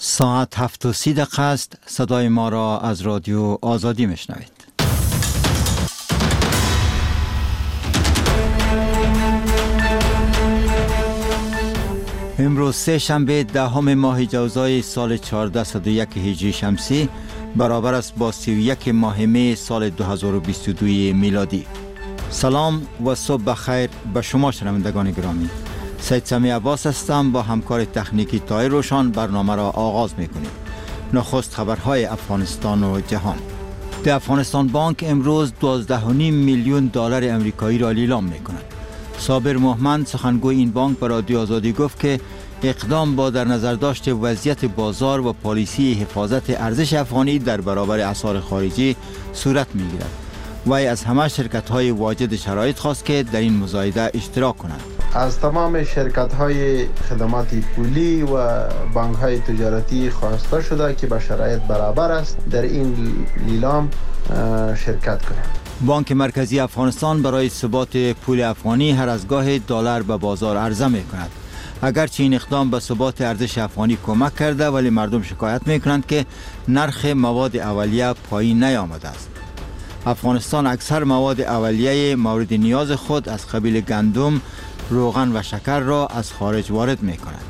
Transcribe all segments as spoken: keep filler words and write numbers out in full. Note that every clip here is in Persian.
ساعت هفت و سی دقیقه است. صدای ما را از رادیو آزادی میشنوید. امروز سه شنبه دهم ماه جوزای سال چهارصد و یک هجری شمسی برابر است با سی و یک ماه می سال دو هزار و بیست و دو میلادی. سلام و صبح بخیر به شما شنوندگان گرامی. سید سمی عباس هستم. با همکار تکنیکی طاهر روشان برنامه را آغاز میکنیم. نخست خبرهای افغانستان و جهان. در افغانستان بانک امروز دوازده و نیم میلیون دلار امریکایی را لیلام میکند. صابر محمد سخنگوی این بانک به رادیو آزادی گفت که اقدام با در نظر داشت وضعیت بازار و پالیسی حفاظت ارزش افغانی در برابر اسعار خارجی صورت میگیرد. وی از همه شرکت‌های واجد شرایط خواست که در این مزایده اشتراک کنند. از تمام شرکت‌های خدمات پولی و بانک‌های تجارتی خواسته شده که با شرایط برابر است در این لیلام شرکت کنند. بانک مرکزی افغانستان برای ثبات پول افغانی هر از گاه دلار به بازار عرضه می‌کند. اگرچه این اقدام به ثبات ارزش افغانی کمک کرده، ولی مردم شکایت می‌کنند که نرخ مواد اولیه پایین نیامده است. افغانستان اکثر مواد اولیه مورد نیاز خود از قبیل گندم، روغن و شکر را از خارج وارد می‌کند.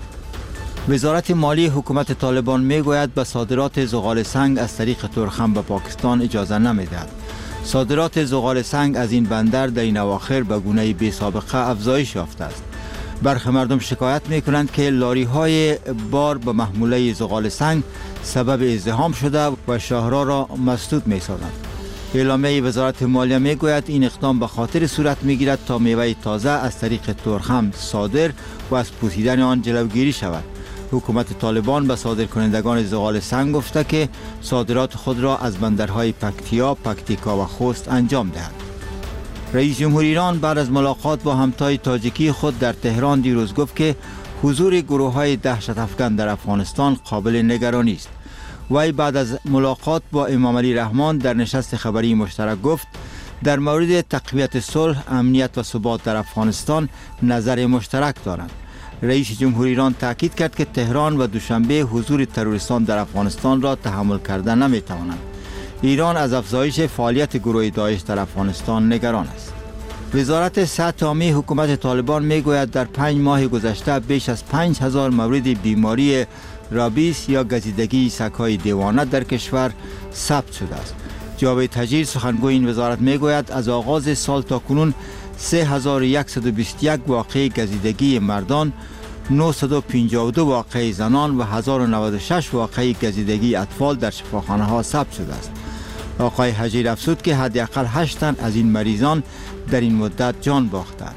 وزارت مالی حکومت طالبان می‌گوید به صادرات زغال سنگ از طریق ترخم به پاکستان اجازه نمی‌دهد. صادرات زغال سنگ از این بندر در این اواخر به گونه بی سابقه افزایش یافته است. برخی مردم شکایت می‌کنند که لاری‌های بار به محموله زغال سنگ سبب ازدحام شده و شهرها را مسدود می‌سازند. اعلامیه وزارت مالیه میگوید این اقدام به خاطر صورت میگیرد تا میوه تازه از طریق ترخم صادر و از پوسیدن آن جلوگیری شود. حکومت طالبان به صادر کنندگان زغال سنگ گفته که صادرات خود را از بندرهای پکتیا، پکتیکا و خوست انجام دهند. رئیس جمهور ایران بعد از ملاقات با همتای تاجیکی خود در تهران دیروز گفت که حضور گروه‌های دهشت افکن در افغانستان قابل نگرانی است. وی بعد از ملاقات با امام علی رحمان در نشست خبری مشترک گفت در مورد تقویت صلح، امنیت و ثبات در افغانستان نظر مشترک دارند. رئیس جمهور ایران تاکید کرد که تهران و دوشنبه حضور تروریستان در افغانستان را تحمل کرده نمیتوانند. ایران از افزایش فعالیت گروه داعش در افغانستان نگران است. وزارت صحت عامه حکومت طالبان میگوید در پنج ماه گذشته بیش از پنج هزار مورد بیماری رابیس یا گزیدگی سگ‌های دیوانه در کشور ثبت شده است. جاوید تجیر سخنگوی این وزارت میگوید از آغاز سال تا کنون سه هزار و صد و بیست و یک واقعه گزیدگی مردان، نهصد و پنجاه و دو واقعه زنان و هزار و نود و شش واقعه گزیدگی اطفال در شفاخانه ها ثبت شده است. آقای حجیر افزود که حداقل هشت تن از این مریضان در این مدت جان باختند.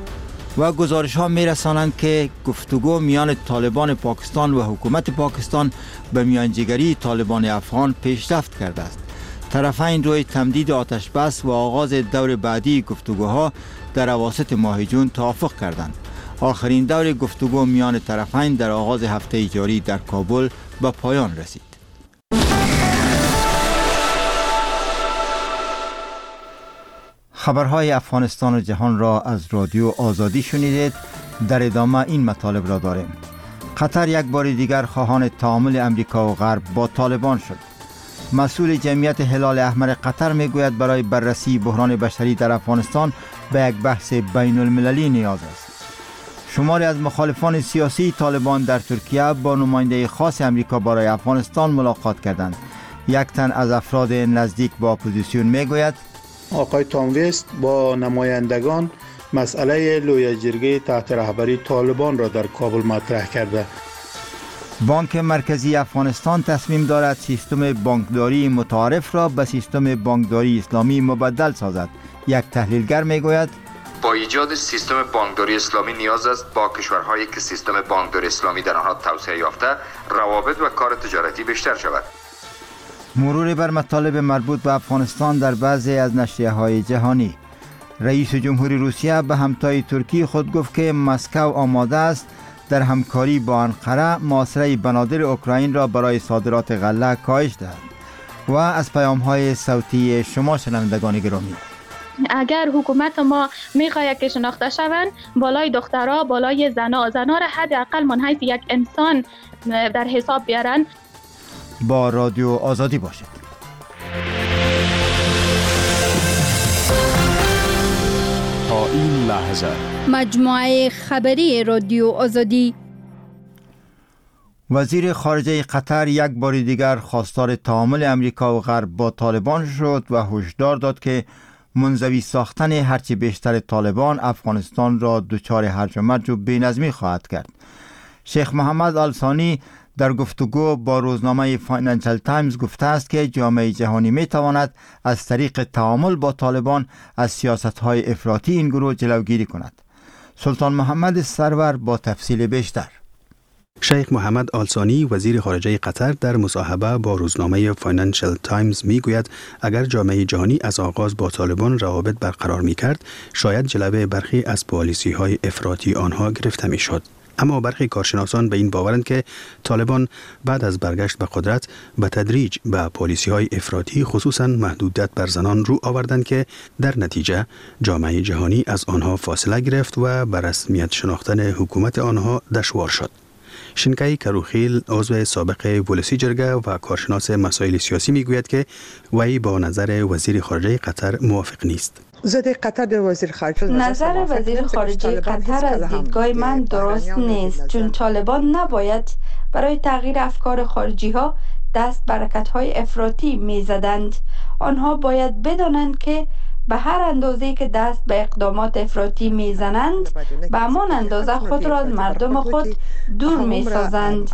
و گزارش ها می رسانند که گفتگو میان طالبان پاکستان و حکومت پاکستان به میانجیگری طالبان افغان پیشرفت کرده است. طرفین روی تمدید آتش بس و آغاز دور بعدی گفتگوها در اواسط ماه جون توافق کردند. آخرین دور گفتگو میان طرفین در آغاز هفته جاری در کابل به پایان رسید. خبرهای افغانستان و جهان را از رادیو آزادی شنیدید. در ادامه این مطالب را داریم. قطر یک بار دیگر خواهان تعامل امریکا و غرب با طالبان شد. مسئول جمعیت هلال احمر قطر میگوید برای بررسی بحران بشری در افغانستان به یک بحث بین المللی نیاز است. شماری از مخالفان سیاسی طالبان در ترکیه با نماینده خاص امریکا برای افغانستان ملاقات کردند. یک تن از افراد نزدیک با اپوزیسیون میگوید آقای تام وست با نمایندگان مسئله لوی جرگه تحت رهبری طالبان را در کابل مطرح کرده. بانک مرکزی افغانستان تصمیم دارد سیستم بانکداری متعارف را به سیستم بانکداری اسلامی مبدل سازد. یک تحلیلگر میگوید با ایجاد سیستم بانکداری اسلامی نیاز است با کشورهایی که سیستم بانکداری اسلامی در آنها توسعه یافته روابط و کار تجارتی بیشتر شود. مرور بر مطالب مربوط به افغانستان در بعضی از نشریه‌های جهانی. رئیس جمهوری روسیه به همتای ترکی خود گفت که مسکو آماده است در همکاری با انقره محاصره بنادر اوکراین را برای صادرات غله کاهش دهد. و از پیام‌های صوتی شما شنوندگان گرامی اگر حکومت ما میخواهد که شناخته شوند، بالای دخترها، بالای زنا زنا را حداقل من حیث یک انسان در حساب بیارن. با رادیو آزادی باشید. تا این لحظه مجموعه خبری رادیو آزادی. وزیر خارجه قطر یک بار دیگر خواستار تعامل امریکا و غرب با طالبان شد و هشدار داد که منزوی ساختن هرچی بیشتر طالبان افغانستان را دچار هرج و مرج و بی‌نظمی خواهد کرد. شیخ محمد آل ثانی در گفتگو با روزنامه فاینانشل تایمز گفته است که جامعه جهانی می تواند از طریق تعامل با طالبان از سیاست‌های افراطی این گروه جلوگیری کند. سلطان محمد سرور با تفصیل بیشتر. شیخ محمد آل ثانی وزیر خارجه قطر در مصاحبه با روزنامه فاینانشل تایمز می گوید اگر جامعه جهانی از آغاز با طالبان روابط برقرار می کرد شاید جلوه برخی از پالیسی های افراطی آنها گرفته می شد. اما برخی کارشناسان به این باورند که طالبان بعد از برگشت به قدرت به تدریج به پالیسی های افراطی خصوصا محدودیت بر زنان رو آوردند که در نتیجه جامعه جهانی از آنها فاصله گرفت و به رسمیت شناختن حکومت آنها دشوار شد. شنکای کروخیل عضو سابق ولسی جرگه و کارشناس مسائل سیاسی میگوید که وی با نظر وزیر خارجه قطر موافق نیست. نظر وزیر خارجه قطر از دیدگاه من درست نیست، چون طالبان نباید برای تغییر افکار خارجی ها دست برکت های افراطی می زدند. آنها باید بدانند که به هر اندازه که دست به اقدامات افراطی می زنند به همان اندازه خود را از مردم خود دور می سازند.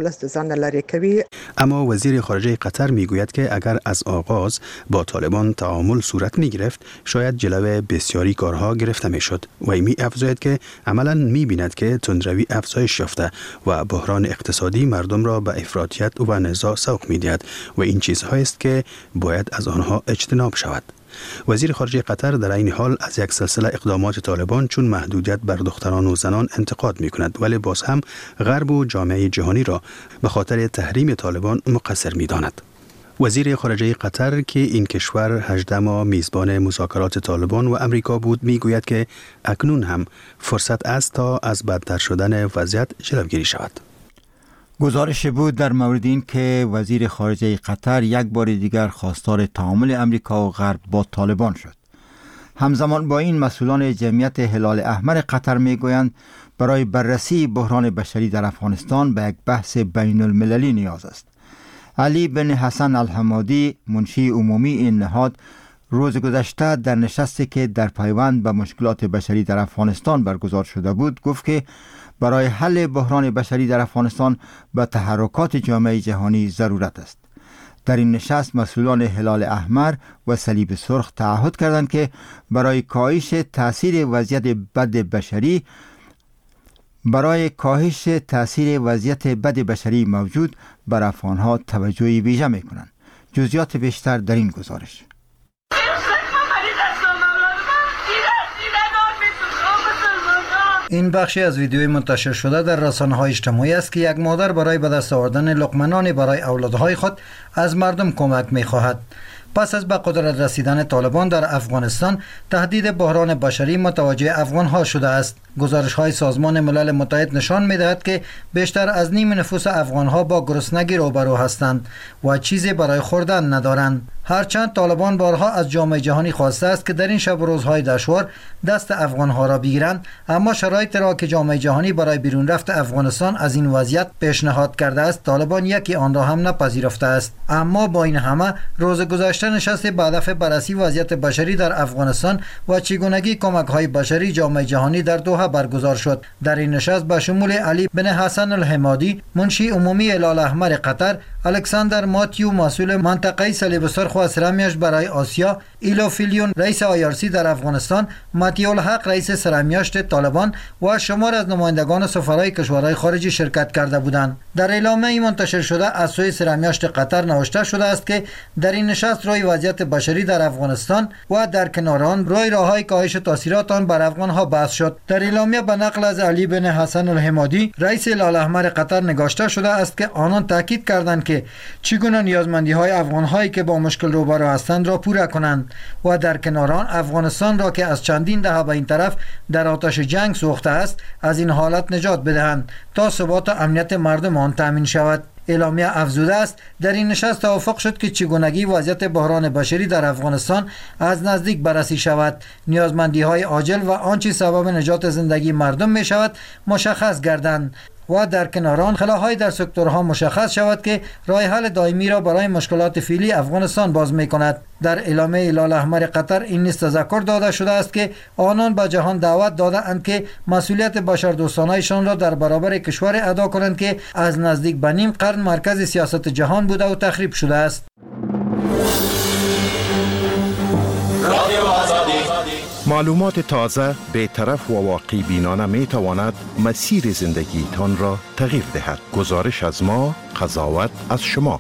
اما وزیر خارجه قطر می گوید که اگر از آغاز با طالبان تعامل صورت می گرفت شاید جلوه بسیاری کارها گرفته می شد و می افزاید که عملا می بیند که تندروی افزایش یافته و بحران اقتصادی مردم را به افراطیت و نزاع سوق می دهد و این چیزهایی است که باید از آنها اجتناب شود. وزیر خارجه قطر در این حال از یک سلسله اقدامات طالبان چون محدودیت بر دختران و زنان انتقاد می کند، ولی باز هم غرب و جامعه جهانی را به خاطر تحریم طالبان مقصر می داند. وزیر خارجه قطر که این کشور هجده ماه میزبان مذاکرات طالبان و امریکا بود می گوید که اکنون هم فرصت است تا از بدتر شدن وضعیت جلوگیری شود. گزارش بود در مورد این که وزیر خارجه قطر یک بار دیگر خواستار تعامل امریکا و غرب با طالبان شد. همزمان با این مسئولان جمعیت هلال احمر قطر می گویند برای بررسی بحران بشری در افغانستان به یک بحث بین المللی نیاز است. علی بن حسن الحمادی منشی عمومی این نهاد روز گذشته در نشستی که در پیوند به مشکلات بشری در افغانستان برگزار شده بود گفت که برای حل بحران بشری در افغانستان به تحرکات جامعه جهانی ضرورت است. در این نشست مسئولان هلال احمر و صلیب سرخ تعهد کردند که برای کاهش تاثیر وضعیت بد بشری برای کاهش تاثیر وضعیت بد بشری موجود بر افغانها توجهی ویژه می‌کنند. جزئیات بیشتر در این گزارش. این بخشی از ویدیوی منتشر شده در رسانه‌های اجتماعی است که یک مادر برای به دست آوردن لقمه‌نان برای اولادهای خود از مردم کمک می‌خواهد. پس از به قدرت رسیدن طالبان در افغانستان تهدید بحران بشری متوجه افغان‌ها شده است. گزارش‌های سازمان ملل متحد نشان می‌دهد که بیشتر از نیم نفوس افغان‌ها با گرسنگی روبرو هستند و چیزی برای خوردن ندارند. هرچند طالبان بارها از جامعه جهانی خواسته است که در این شب و روزهای دشوار دست افغان‌ها را بگیرند، اما شرایطی را که جامعه جهانی برای بیرون رفت افغانستان از این وضعیت پیشنهاد کرده است طالبان یکی آن را هم نپذیرفته است. اما با این همه روز گذشته نشست به هدف بررسی وضعیت بشری در افغانستان و چگونگی کمک‌های بشری جامعه جهانی در دوحه برگزار شد. در این نشست به شمول علی بن حسن الحمادی منشی عمومی هلال احمر قطر، الکساندر ماتیو مسئول منطقه صلیب سرخ و اسرامیش برای آسیا، ایلو فیلیون رئیس آی آر سی در افغانستان، متیع الحق رئیس سرمیاشت طالبان و شمار از نمایندگان سفرای کشورهای خارجی شرکت کرده بودند. در اعلامیه منتشر شده از سوی سرمیاشت قطر نوشته شده است که در این نشست روی وضعیت بشری در افغانستان و در کنار آن روی راههای کاهش تاثیرات آن بر افغانها بحث شد. در اعلامیه به نقل از علی بن حسن الحمادی رئیس هلال احمر قطر نگاشته شده است که آنان تاکید کردند که که چگونه نیازمندی های افغان هایی که با مشکل روبرو هستند را پوره کنند و در کنار آن افغانستان را که از چندین دهه به این طرف در آتش جنگ سوخته است از این حالت نجات بدهند تا ثبات و امنیت مردم آن تامین شود. اعلامیه افزوده است در این نشست توافق شد که چگونگی وضعیت بحران بشری در افغانستان از نزدیک بررسی شود، نیازمندی های عاجل و آنچه سبب نجات زندگی مردم می شود مشخص گردند و در کنار آن خلاهای در سکتورها مشخص شود که راه حل دائمی را برای مشکلات فعلی افغانستان باز می کند. در اعلامیه هلال احمر قطر این نیز تذکر داده شده است که آنان به جهان دعوت داده اند که مسئولیت بشردوستانه‌شان را در برابر کشور ادا کنند که از نزدیک به نیم قرن مرکز سیاست جهان بوده و تخریب شده است. معلومات تازه، بی‌طرف و واقع بینانه می تواند مسیر زندگی تان را تغییر دهد. گزارش از ما، قضاوت از شما.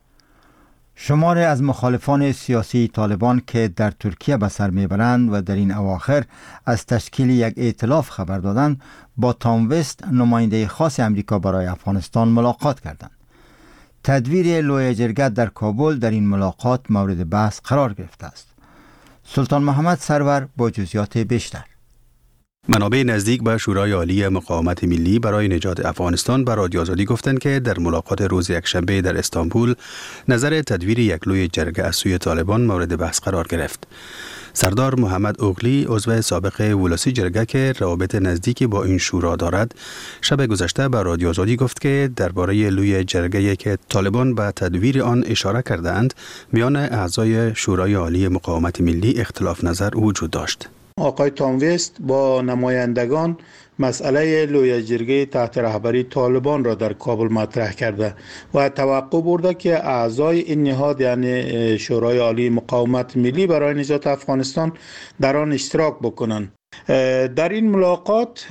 شماری از مخالفان سیاسی طالبان که در ترکیه به سر میبرند و در این اواخر از تشکیل یک ائتلاف خبر دادند با تام وست نماینده خاص امریکا برای افغانستان ملاقات کردند. تدویر لوی جرگه در کابل در این ملاقات مورد بحث قرار گرفته است. سلطان محمد سرور با جزئیات بیشتر. منابع نزدیک به شورای عالی مقاومت ملی برای نجات افغانستان به رادیو آزادی گفتند که در ملاقات روز یکشنبه در استانبول نظر تدویر یک لوی جرگه از سوی طالبان مورد بحث قرار گرفت. سردار محمد اوغلی عضو سابق ولسی جرگه که روابط نزدیکی با این شورا دارد شب گذشته به رادیو آزادی گفت که درباره لوی جرگه که طالبان به تدویر آن اشاره کردند میان اعضای شورای عالی مقاومت ملی اختلاف نظر وجود داشت. آقای تام وست با نمایندگان مسئله لوی جرگه تحت رهبری طالبان را در کابل مطرح کرده و توقع برده که اعضای این نهاد یعنی شورای عالی مقاومت ملی برای نجات افغانستان در آن اشتراک بکنند. در این ملاقات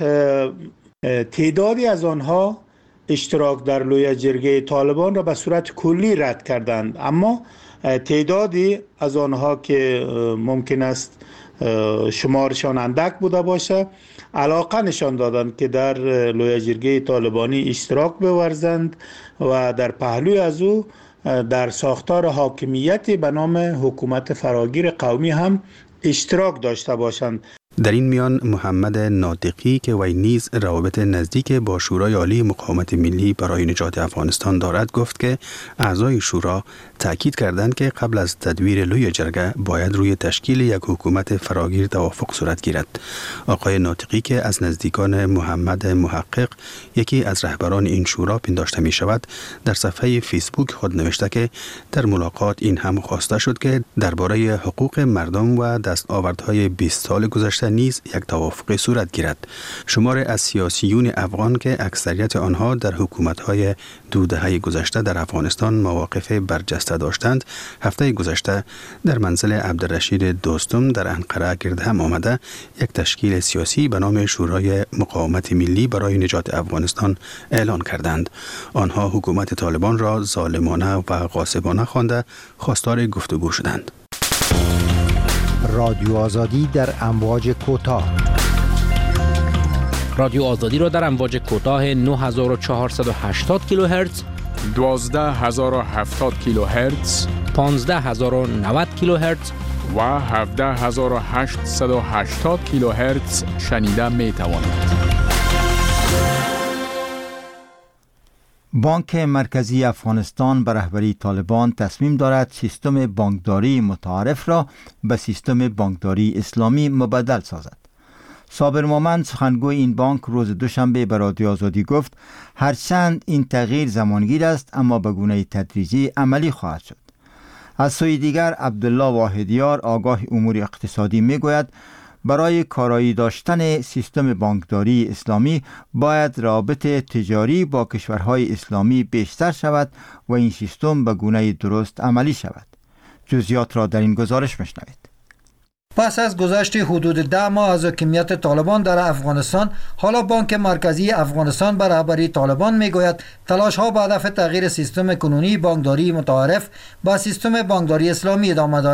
تعدادی از آنها اشتراک در لوی جرگه طالبان را به صورت کلی رد کردند، اما تعدادی از آنها که ممکن است شمارشان اندک بوده باشه علاقه نشان دادند که در لوی جرگه طالبانی اشتراک بورزند و در پهلوی از او در ساختار حاکمیتی به نام حکومت فراگیر قومی هم اشتراک داشته باشند. در این میان محمد ناطقی که وی نیز روابط نزدیک با شورای عالی مقاومت ملی برای نجات افغانستان دارد گفت که اعضای شورا تاکید کردند که قبل از تدویر لوی جرگه باید روی تشکیل یک حکومت فراگیر توافق صورت گیرد. آقای ناطقی که از نزدیکان محمد محقق یکی از رهبران این شورا پنداشته می شود در صفحه فیسبوک خود نوشته که در ملاقات این هم خواسته شد که درباره حقوق مردم و دستاوردهای بیست سال گذشته نیز یک توافق صورت گیرد. شمار از سیاسیون افغان که اکثریت آنها در حکومت‌های دو دهه گذشته در افغانستان مواقف برجسته داشتند، هفته گذشته در منزل عبدالرشید دوستم در انقره گرد هم آمده یک تشکیل سیاسی به نام شورای مقاومت ملی برای نجات افغانستان اعلان کردند. آنها حکومت طالبان را ظالمانه و غاصبانه خوانده خواستار گفتگو شدند. رادیو آزادی در امواج کوتاه. رادیو آزادی را در امواج کوتاه نه هزار و چهارصد و هشتاد کیلوهرتز، دوازده هزار و هفتاد کیلوهرتز، پانزده هزار و نود کیلوهرتز و هفده هزار و هشتصد و هشتاد کیلوهرتز شنیده می توانید. بانک مرکزی افغانستان به رهبری طالبان تصمیم دارد سیستم بانکداری متعارف را به سیستم بانکداری اسلامی مبدل سازد. صابر مومند سخنگوی این بانک روز دوشنبه به رادیو آزادی گفت هرچند این تغییر زمانگیر است اما به گونه تدریجی عملی خواهد شد. از سوی دیگر عبدالله واحدیار آگاه امور اقتصادی می گوید برای کارایی داشتن سیستم بانکداری اسلامی باید رابط تجاری با کشورهای اسلامی بیشتر شود و این سیستم به گونه درست عملی شود. جزئیات را در این گزارش میشنوید. پس از گذشت حدود ده ماه از حکومت طالبان در افغانستان، حالا بانک مرکزی افغانستان به رهبری طالبان میگوید تلاش ها به هدف تغییر سیستم کنونی بانکداری متعارف با سیستم بانکداری اسلامی ادامه دارد.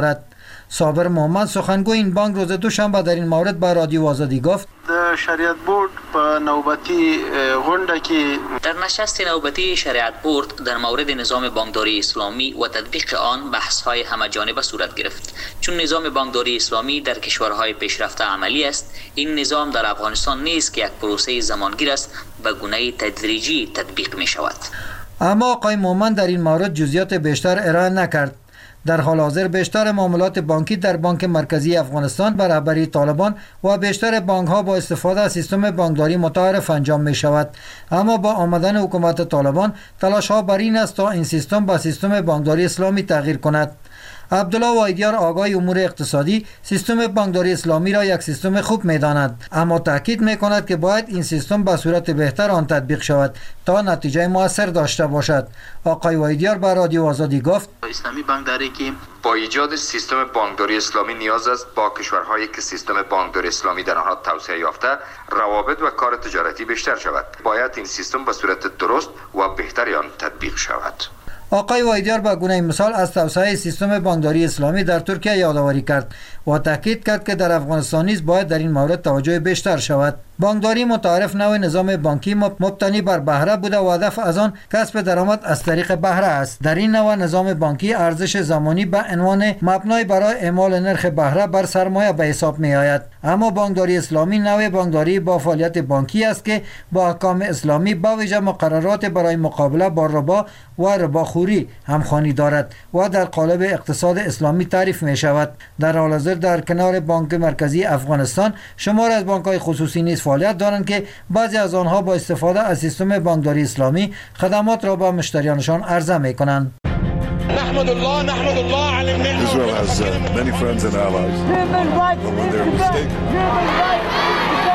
صابر محمد سخنگوی این بانک روز دوشنبه در این مورد به رادیو آزادی گفت د شریعت بورد په نوبتی غونډه کې در نشست نوبتی شریعت بورد در مورد نظام بانکداری اسلامی و تطبیق آن بحث‌های همه‌جانبه صورت گرفت. چون نظام بانکداری اسلامی در کشورهای پیشرفته عملی است، این نظام در افغانستان نیز که یک پروسه زمانگیر است به گونه تدریجی تطبیق می شود. اما آقای مومن در این مورد جزئیات بیشتر ارائه نکرد. در حال حاضر بیشتر معاملات بانکی در بانک مرکزی افغانستان به رهبری طالبان و بیشتر بانک ها با استفاده از سیستم بانکداری متعارف انجام می شود. اما با آمدن حکومت طالبان تلاش ها بر این است تا این سیستم با سیستم بانکداری اسلامی تغییر کند. عبدالله وایدیار آقای امور اقتصادی سیستم بانکداری اسلامی را یک سیستم خوب می‌داند، اما تاکید می‌کند که باید این سیستم به صورت بهتر آن تطبیق شود تا نتیجه موثر داشته باشد. آقای وایدیار به رادیو آزادی گفت اسلامی بانکداری که با ایجاد سیستم بانکداری اسلامی نیاز است با کشورهایی که سیستم بانکداری اسلامی در آنها توسعه یافته روابط و کار تجارتی بیشتر شود. باید این سیستم به صورت درست و بهتری آن تطبیق شود. آقای وایدیار به گونه مثال از توسعه سیستم بانکداری اسلامی در ترکیه یادآوری کرد و تاکید کرد که در افغانستان نیز باید در این مورد توجه بیشتر شود. بانکداری متعارف نوع نظام بانکی مبتنی بر بهره بوده و هدف از آن کسب درآمد از طریق بهره است. در این نوع نظام بانکی ارزش زمانی به عنوان مبنای برای اعمال نرخ بهره بر سرمایه به حساب می آید. اما بانکداری اسلامی نوع بانکداری با فعالیت بانکی است که با احکام اسلامی با ویژه مقررات برای مقابله با ربا و رباخوری همخوانی دارد و در قالب اقتصاد اسلامی تعریف می شود. در حال حاضر در کنار بانک مرکزی افغانستان شمار از بانک‌های خصوصی نیز فعالیت دارند که بعضی از آنها با استفاده از سیستم بانکداری اسلامی خدمات را به مشتریانشان عرضه می کنند. نحمد الله نحمد الله على النعمة. Israel has uh, many friends and allies. But when they're mistaken.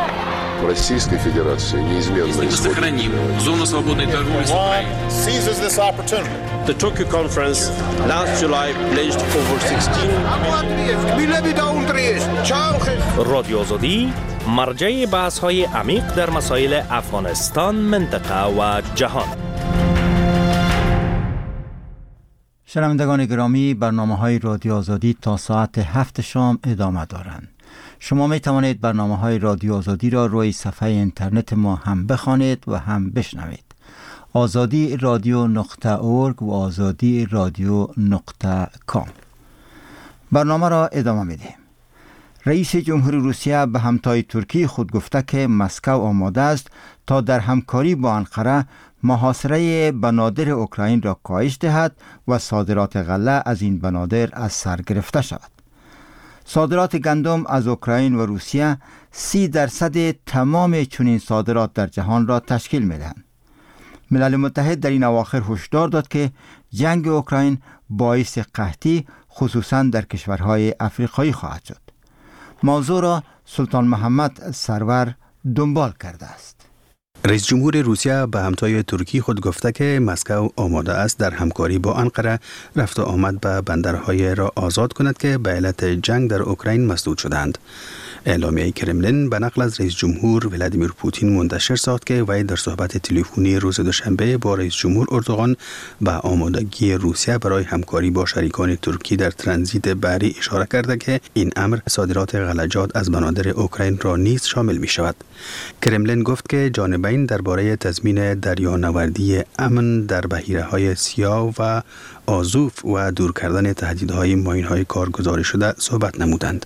Российской Федерации неизменно сохраним зону свободной торговли с Украиной. Seizes this opportunity. The Tokyo conference last July pledged over sixteen رادیو آزادی مرجع بحث‌های عمیق در مسائل افغانستان، منطقه و جهان. شنوندگان گرامی، برنامه‌های رادیو آزادی تا ساعت هفت شام ادامه دارند. شما می توانید برنامه‌های رادیو آزادی را روی صفحه اینترنت ما هم بخوانید و هم بشنوید. آزادی رادیو نقطه اورگ و آزادی رادیو نقطه کام. برنامه را ادامه میدیم. رئیس جمهور روسیه به همتای ترکی خود گفته که مسکو آماده است تا در همکاری با انقره محاصره بنادر اوکراین را کاهش دهد و صادرات غله از این بنادر از سر گرفته شود. صادرات گندم از اوکراین و روسیه سی درصد تمام چنین صادرات در جهان را تشکیل می‌دهند. ملل متحد در این اواخر هشدار داد که جنگ اوکراین باعث قحطی خصوصاً در کشورهای افریقایی خواهد شد. موضوع را سلطان محمد سرور دنبال کرده است. رئیس جمهور روسیه به همتای ترکی خود گفته که مسکو آماده است در همکاری با انقره رفت و آمد به بندرهای را آزاد کند که به علت جنگ در اوکراین مسدود شدند. اعلامیه کرملین به نقل از رئیس جمهور ولادیمیر پوتین منتشر ساخت که وی در صحبت تلفنی روز دوشنبه با رئیس جمهور اردوغان به آمادگی روسیه برای همکاری با شریکان ترکی در ترانزیت بحری اشاره کرده که این امر صادرات غلجات از بنادر اوکراین را نیز شامل می شود. کرملین گفت که جانبین درباره تضمین دریانوردی امن در بحیره‌های سیاه و آزوف و دور کردن تهدیدهای ماین‌های کارگزاری شده صحبت نمودند.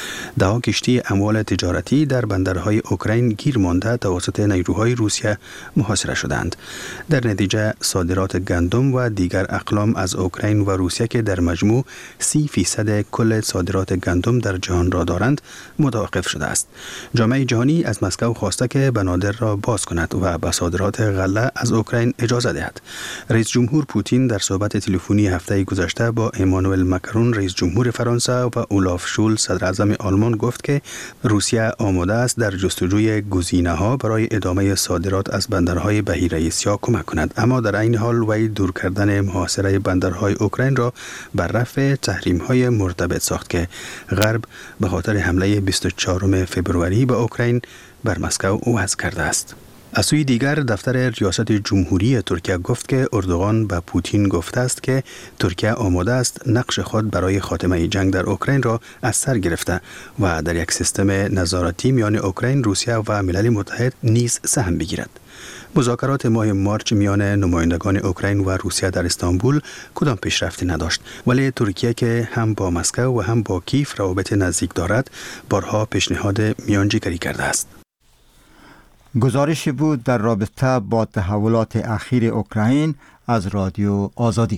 ده کشتی اموال تجارتی در بندرهای اوکراین گیر مانده توسط نیروهای روسیه محاصره شدند. در نتیجه صادرات گندم و دیگر اقلام از اوکراین و روسیه که در مجموع سی فیصد کل صادرات گندم در جهان را دارند متوقف شده است. جامعه جهانی از مسکو خواسته که بنادر را باز کند و به صادرات غله از اوکراین اجازه دهد. رئیس جمهور پوتین در صحبت تلفنی هفته گذشته با امانوئل ماکرون رئیس جمهور فرانسه و اولاف شولز صدر اعظم آلمان گفت که روسیه آماده است در جستجوی گزینه‌ها برای ادامه صادرات از بندرهای بحیره سیاه کمک کند، اما در این حال وی دور کردن محاصره بندرهای اوکراین را بر رفع تحریم‌های مرتبط ساخت که غرب به خاطر حمله بیست و چهارم فوریه به اوکراین بر مسکو وضع کرده است. از سوی دیگر دفتر ریاست جمهوری ترکیه گفت که اردوغان به پوتین گفته است که ترکیه آماده است نقش خود برای خاتمه جنگ در اوکراین را از سر گرفته و در یک سیستم نظارتی میان اوکراین، روسیه و ملل متحد نیز سهم بگیرد. مذاکرات ماه مارچ میان نمایندگان اوکراین و روسیه در استانبول کدام پیشرفتی نداشت، ولی ترکیه که هم با مسکو و هم با کیف روابط نزدیک دارد بارها پیشنهاد میانجیگری کرده است. گزارشی بود در رابطه با تحولات اخیر اوکراین از رادیو آزادی.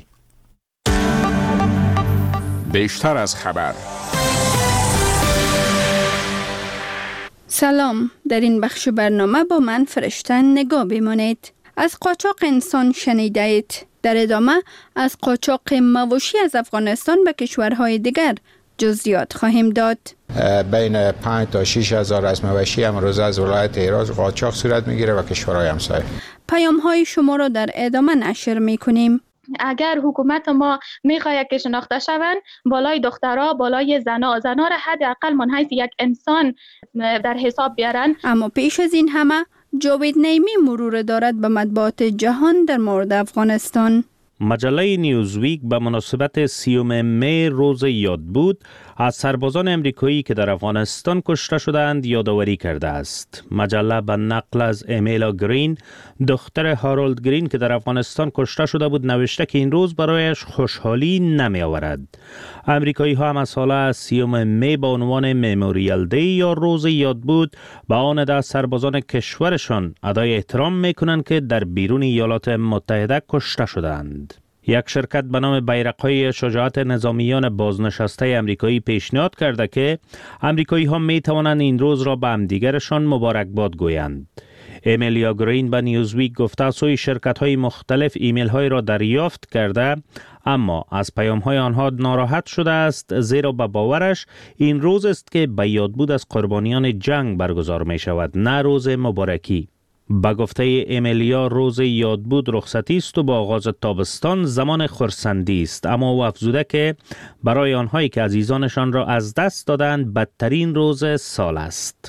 بیشتر از خبر. سلام، در این بخش برنامه با من فرشته نگاه بمانید. از قاچاق انسان شنیده اید. در ادامه از قاچاق مواشی از افغانستان به کشورهای دیگر جزئیات خواهیم داد. بین پنج تا شش هزار از مواشی امروز از ولایت هرات قاچاق صورت میگیره و کشورهای همسایه. پیام های شما را در ادامه نشر میکنیم. اگر حکومت ما میخواهد که شناخته شوند، بالای دخترها، بالای زنا زنا را حداقل من حیث یک انسان در حساب بیارن. اما پیش از این همه جاوید نعیمی مرور دارد به مطبوعات جهان در مورد افغانستان. مجله نیوزویک به مناسبت سیوم می روز یاد بود از سربازان امریکایی که در افغانستان کشته شدند یادآوری کرده است. مجله به نقل از امیلا گرین، دختر هارولد گرین که در افغانستان کشته شده بود، نوشته که این روز برایش خوشحالی نمی آورد. امریکایی ها هم از حالا از سیوم می با عنوان مموریال دی یا روز یاد بود به آن عده سربازان کشورشان ادای احترام می کنند که در بیرون ایالات متحده کشته شدند. یک شرکت به نام بیرق‌های شجاعت نظامیان بازنشسته امریکایی پیشنهاد کرده که امریکایی ها می توانند این روز را به همدیگرشان مبارکباد گویند. امیلیا گرین به نیوزویک گفته سوی شرکت های مختلف ایمیل های را دریافت کرده، اما از پیام های آنها ناراحت شده است، زیرا به باورش این روز است که به یادبود از قربانیان جنگ برگزار می شود، نه روز مبارکی. با گفته امیلیا روز یادبود رخصتی است و با آغاز تابستان زمان خرسندی است، اما او افزوده که برای آنهایی که عزیزانشان را از دست دادند بدترین روز سال است.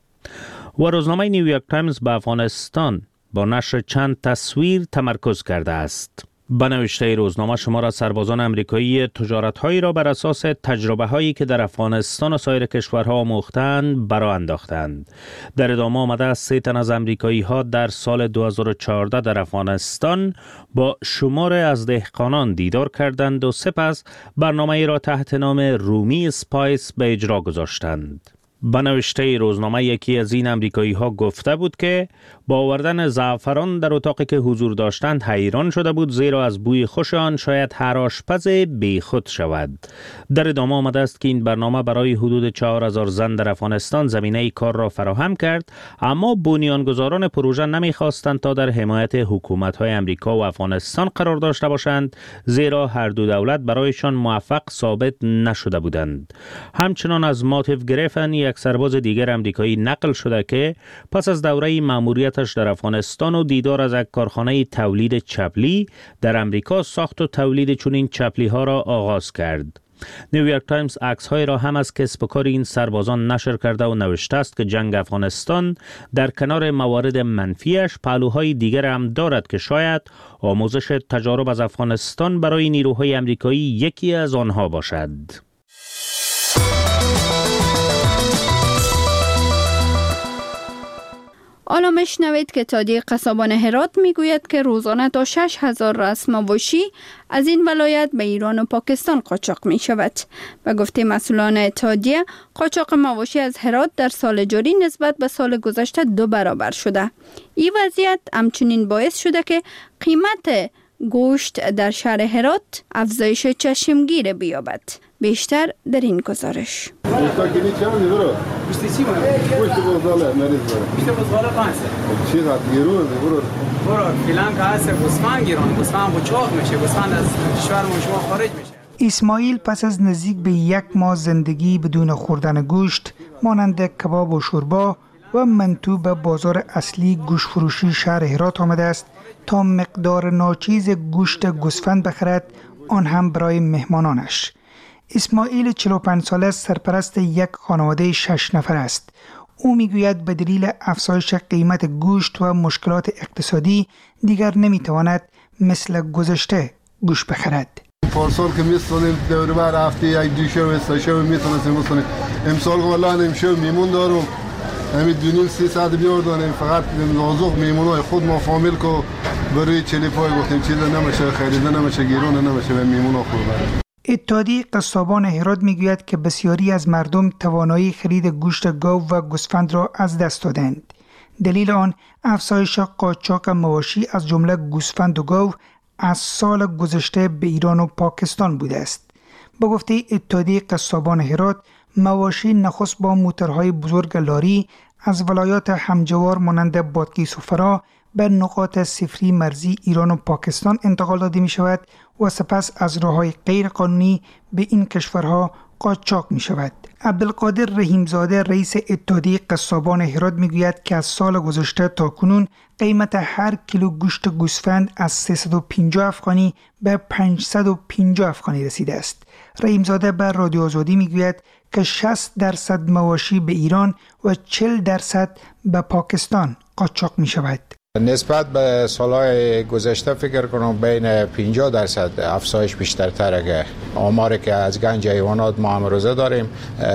و روزنامه نیویورک تایمز به افغانستان با نشر چند تصویر تمرکز کرده است. به نوشته روزنامه شمار از سربازان امریکایی تجارت‌هایی را بر اساس تجربه‌هایی که در افغانستان و سایر کشورها آموختند برآ انداختند. در ادامه آمده است سه تن از امریکایی‌ها در سال دو هزار و چهارده در افغانستان با شمار از دهقانان دیدار کردند و سپس برنامه‌ای را تحت نام رومی اسپایس به اجرا گذاشتند. به نوشته روزنامه یکی از این امریکایی ها گفته بود که با آوردن زعفران در اتاقی که حضور داشتند حیران شده بود، زیرا از بوی خوش آن شاید هر آشپز بیخود شود. در ادامه آمده است که این برنامه برای حدود چهار هزار زن در افغانستان زمینه کار را فراهم کرد، اما بنیانگذاران پروژه نمیخواستند تا در حمایت حکومت های امریکا و افغانستان قرار داشته باشند، زیرا هر دو دولت برایشان موفق ثابت نشده بودند. همچنان از ماتیو گریفن یک سرباز دیگر امریکایی نقل شده که پس از دوره مأموریتش در افغانستان و دیدار از یک کارخانه تولید چپلی در امریکا ساخت و تولید چنین چپلی ها را آغاز کرد. نیویورک تایمز عکس های را هم از کسب و کار این سربازان نشر کرده و نوشته است که جنگ افغانستان در کنار موارد منفیش پهلوهای دیگر هم دارد که شاید آموزش تجارب از افغانستان برای نیروهای امریکایی یکی از آنها باشد. حالا میشنوید که اتحادیه قصابان هرات میگوید که روزانه تا شش هزار راس مواشی از این ولایت به ایران و پاکستان قاچاق می شود. به گفته مسئولان اتحادیه، قاچاق مواشی از هرات در سال جاری نسبت به سال گذشته دو برابر شده. این وضعیت همچنین باعث شده که قیمت گوشت در شهر هرات افزایش چشمگیر بیابد. بیشتر در این گزارش. اسماعیل پس از نزدیک به یک ماه زندگی بدون خوردن گوشت مانند کباب و شوربا و منتو به بازار اصلی گوشت فروشی شهر هرات آمده است تا مقدار ناچیز گوشت گوسفند بخرد، آن هم برای مهمانانش. اسماعیل چهل و پنج ساله سرپرست یک خانواده شش نفر است. او میگوید به دلیل افزایش قیمت گوشت و مشکلات اقتصادی دیگر نمیتواند مثل گذشته گوشت بخرد. پارسال که میستونیم دور بر هفته یک دو شو سه شو میتونستیم بسونیم. امسال والله نمیشه میمون دارم. همین دونیم سیصد بیاردانیم فقط نازق میمونای خود ما فامیل کو برای چلیپای گفتیم چیز نمیشه خریده نمیشه گیرونه نمیشه و میمونا خود برد. اتحادیه قصابان هرات میگوید که بسیاری از مردم توانایی خرید گوشت گاو و گوسفند را از دست دادند. دلیل آن افزایش قاچاق مواشی از جمله گوسفند و گاو از سال گذشته به ایران و پاکستان بوده است. با گفته اتحادیه قصابان هرات، مواشی نخست با موترهای بزرگ لاری از ولایات همجوار مانند بادغیس و فرا به نقاط صفری مرزی ایران و پاکستان انتقال داده می شود و سپس از راه‌های غیر قانونی به این کشورها قاچاق می شود. عبدالقادر رحیمزاده رئیس اتحادیه قصابان هرات می گوید که از سال گذشته تا کنون قیمت هر کیلو گوشت گوسفند از سیصد و پنجاه افغانی به پانصد و پنجاه افغانی رسیده است. رحیمزاده بر رادیو آزادی می گوید که شصت درصد مواشی به ایران و چهل درصد به پاکستان قاچاق می شود. نسبت به سالهای گذشته فکر کنم بین پنجاه درصد افزایش بیشتر تره. آماری که از گنج حیوانات ما امروزه داریم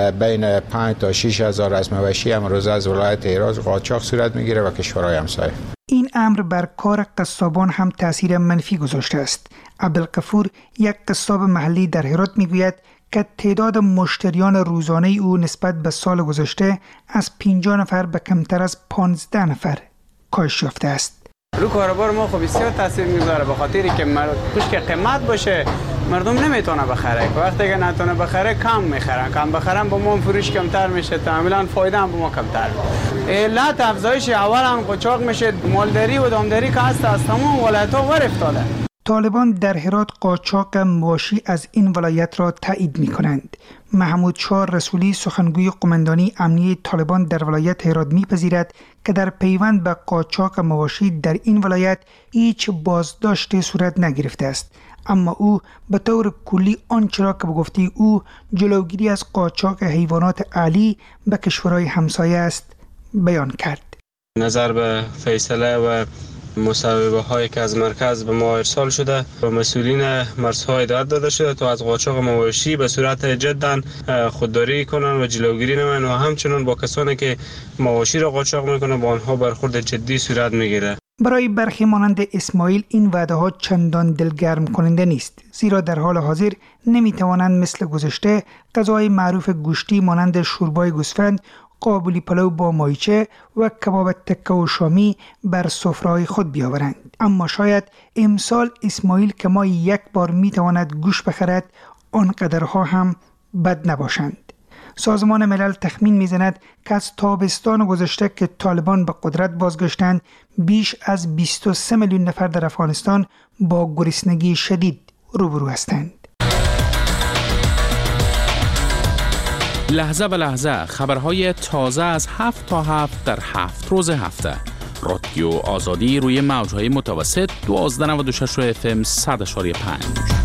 بین پنج تا شش هزار از مواشی امروزه از ولایت هرات قاچاق صورت میگیره و کشورهای همسایه. این امر بر کار قصابان هم تاثیر منفی گذاشته است. عبدالغفور یک قصاب محلی در هرات میگوید که تعداد مشتریان روزانه او نسبت به سال گذشته از پنجاه نفر به کمتر از پانزده نفر کاهش یافته است. رو کاروبار ما خب بسیار تاثیر میذاره به خاطری که گوشت که قیمت باشه مردم نمیتونه بخره. وقتی که نتونه بخره کم میخرن. کم بخرن با ما فروش کمتر میشه. کاملا فایده هم با ما کمتر. علت افزایش اول هم قاچاق میشه. مالداری و دامداری که هست از تمام ولایت‌ها ور افتاده. طالبان در هرات قاچاق مواشی از این ولایت را تایید می کنند. محمود شاه رسولی سخنگوی قماندانی امنیه طالبان در ولایت هرات می پذیرد که در پیوند به قاچاق مواشی در این ولایت هیچ بازداشتی صورت نگرفته است، اما او به طور کلی آنچه را که به گفته او جلوگیری از قاچاق حیوانات اهلی به کشورهای همسایه است بیان کرد. نظر به فیصله و مصوبه هایی که از مرکز به ما ارسال شده و مسئولین مرزها هدایت داده شده تا از قاچاق مواشی به صورت جدا خودداری کنند و جلوگیری نمایند و همچنین با کسانی که مواشی را قاچاق میکنند با آنها برخورد جدی صورت میگیره. برای برخی مانند اسماعیل این وعده ها چندان دلگرم کننده نیست، زیرا در حال حاضر نمیتوانند مثل گذشته غذای معروف گوشتی مانند شوربای گوسفند، قابلی پلو با مایچه و کباب تکه و شامی بر سفره‌های خود بیاورند. اما شاید امسال اسماعیل که ما یک بار میتواند گوشت بخرد آنقدرها هم بد نباشند. سازمان ملل تخمین میزند که از تابستان گذشته که طالبان به قدرت بازگشتند بیش از بیست و سه میلیون نفر در افغانستان با گرسنگی شدید روبرو هستند. لحظه به لحظه خبرهای تازه از هفت تا هفت در هفت روز هفته. رادیو آزادی روی موجهای متوسط دوازده و نود و شش اف ام صد و پنج.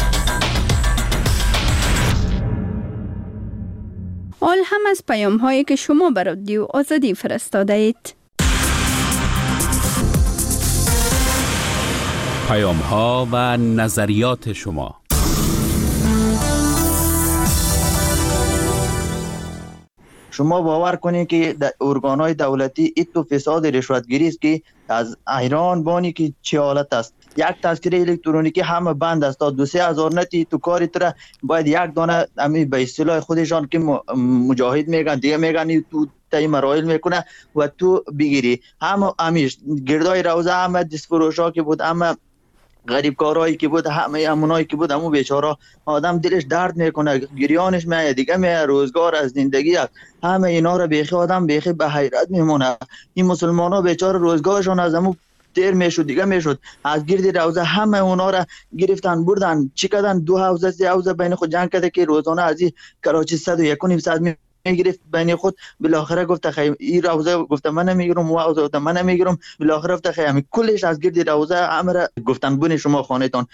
آل هم از پیام هایی که شما به رادیو آزادی فرستاده اید. پیام ها و نظریات شما. شما باور کنید که ارگان‌های دولتی ایتو فساد رشوتگیری است که از ایران بانی که چه حالت است. یک تذکره الکترونیکی همه بند است تا دو سه هزار نتی تو کاری تر باید یک دانه امی به اصطلاح خودشان که مجاهد میگن دیگه میگن تو تای مراحل میکنه و تو بگیری. همه امیش گردای روزه همه دستفروشا که بود، همه غریب کارهایی که بود، همه امونایی که بود، همون بیچاره آدم دلش درد میکنه، گریانش میاد دیگه، می روزگار از زندگی است. همه اینا رو بیخی آدم بیخی به حیرت میمونه. این مسلمان ها بیچاره روزگارشون از همون دیر میشد دیگه میشد. از گرد روزه همه اونا را گرفتن بردن چی کردن، دو حوزه سه حوزه بین خود جنگ کرده که روزانه از این کراچی صد و یک و نیم ساعت می میگرفت بین خود. بالاخره گفت خیر این روزه گفت من نمیگیرم و روزه گفت من نمیگیرم. بالاخره گفت خیر همین کلش از گرد روزه امر گفتن بون شما خانهتون.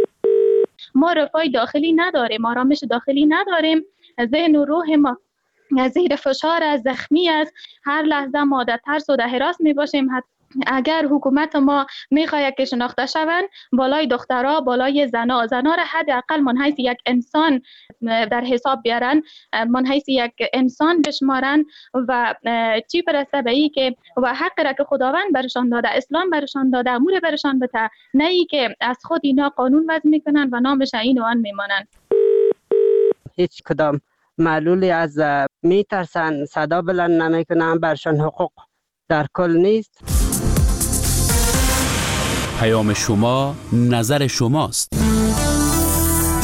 ما رفاه داخلی نداریم، آرامش داخلی نداریم، ذهن و روح ما زیر فشار است، زخمی است، هر لحظه ما در ترس و در هراس می باشیم. اگر حکومت ما میخواهد که شناخته شوند، بالای دخترها، بالای زنا زنا را حداقل من حیث یک انسان در حساب بیارن، من حیث یک انسان بشمارن و چی برسه به ای که و حق را که خداوند برشان داده، اسلام برشان داده، امور برشان بده، نه ای که از خود اینا قانون وضع میکنن و نامش این و آن میمانن. هیچ کدام معلولی از میترسن، صدا بلند نمیکنن، برشان حقوق در کل نیست. پیام شما، نظر شماست.